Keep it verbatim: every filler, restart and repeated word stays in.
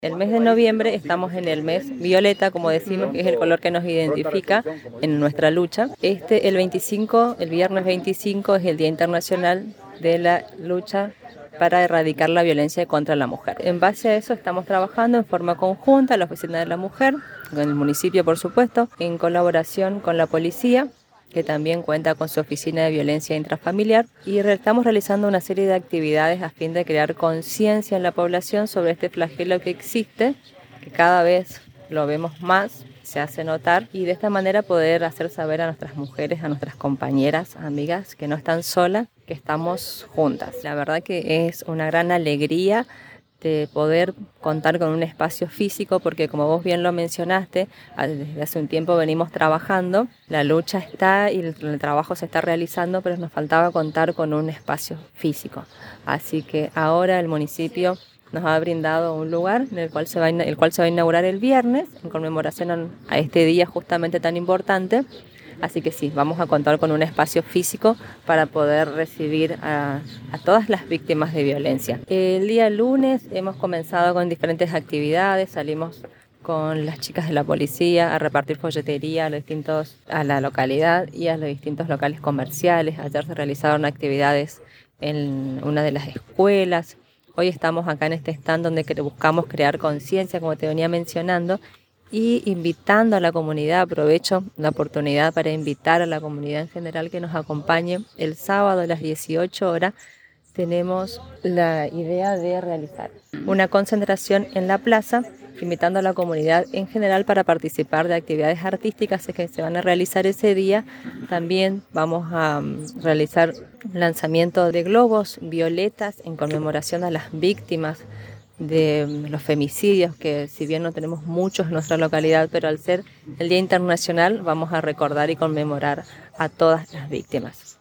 El mes de noviembre estamos en el mes violeta, como decimos, que es el color que nos identifica en nuestra lucha. Este, el veinticinco, el viernes veinticinco, es el Día Internacional de la Lucha para erradicar la violencia contra la mujer. En base a eso estamos trabajando en forma conjunta, la Oficina de la Mujer, con el municipio por supuesto, en colaboración con la policía, que también cuenta con su oficina de violencia intrafamiliar, y estamos realizando una serie de actividades a fin de crear conciencia en la población sobre este flagelo que existe, que cada vez lo vemos más, se hace notar, y de esta manera poder hacer saber a nuestras mujeres, a nuestras compañeras, amigas, que no están solas, que estamos juntas. La verdad que es una gran alegría de poder contar con un espacio físico, porque como vos bien lo mencionaste, desde hace un tiempo venimos trabajando, la lucha está y el, el trabajo se está realizando, pero nos faltaba contar con un espacio físico. Así que ahora el municipio nos ha brindado un lugar en el cual se va a, el cual se va a inaugurar el viernes, en conmemoración a este día justamente tan importante. Así que sí, vamos a contar con un espacio físico para poder recibir a, a todas las víctimas de violencia. El día lunes hemos comenzado con diferentes actividades, salimos con las chicas de la policía a repartir folletería a, los distintos, a la localidad y a los distintos locales comerciales. Ayer se realizaron actividades en una de las escuelas. Hoy estamos acá en este stand donde buscamos crear conciencia, como te venía mencionando, y invitando a la comunidad. Aprovecho la oportunidad para invitar a la comunidad en general que nos acompañe. El sábado a las dieciocho horas tenemos la idea de realizar una concentración en la plaza, invitando a la comunidad en general para participar de actividades artísticas que se van a realizar ese día. También vamos a um, realizar lanzamiento de globos violetas en conmemoración a las víctimas de los femicidios, que si bien no tenemos muchos en nuestra localidad, pero al ser el Día Internacional vamos a recordar y conmemorar a todas las víctimas.